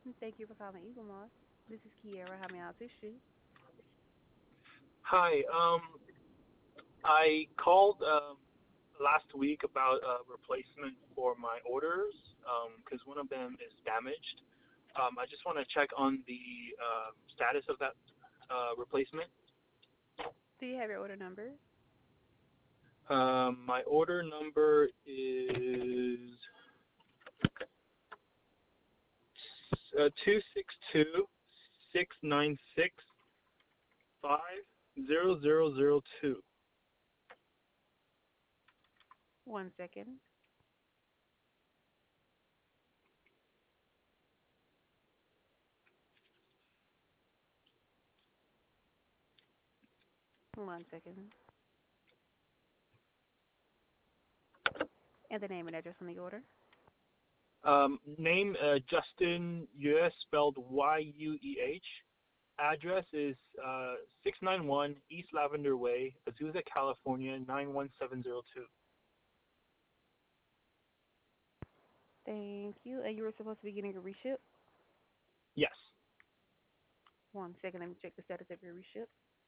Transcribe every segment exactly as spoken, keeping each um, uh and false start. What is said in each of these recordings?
Thank you for calling Eagle Moss. This is Kiera. How may I assist you? Hi. Um, I called um, last week about a replacement for my orders because one of them is damaged. Um, I just want to check on the uh, status of that uh, replacement. Do you have your order number? Um, my order number is uh, two six two six nine six five zero zero zero two. One second. One second. And the name and address on the order. Um, name uh, Justin Yue, spelled Y U E H. Address is uh, six nine one East Lavender Way, Azusa, California nine one seven zero two. Thank you. And you were supposed to be getting a reship? Yes. One second. Let me check the status of your reship.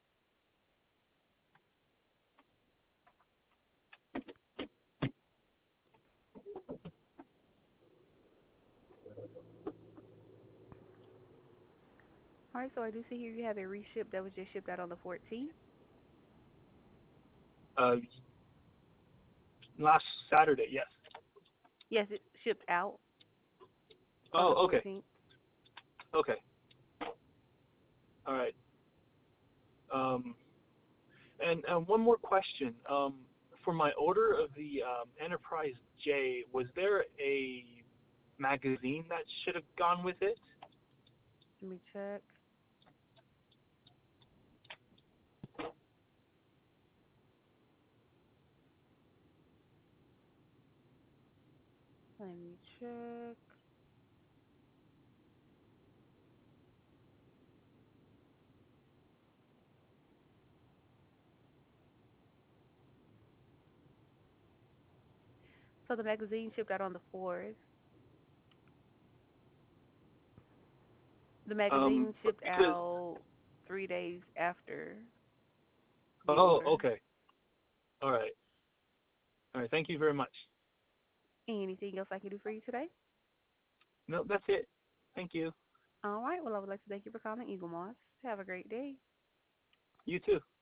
All right. So I do see here you have a reship that was just shipped out on the fourteenth. Uh, last Saturday. Yes. Yes, it shipped out on the Oh, okay. fourteenth. Okay. All right. Um, and and one more question. Um, for my order of the um, Enterprise J, was there a magazine that should have gone with it? Let me check. Let me check. So the magazine shipped out on the fourth. The Um, magazine shipped because out three days after the oh, order. okay. All right. All right. Thank you very much. Anything else I can do for you today? No, that's it. Thank you. All right. Well, I would like to thank you for calling Eagle Moss. Have a great day. You too.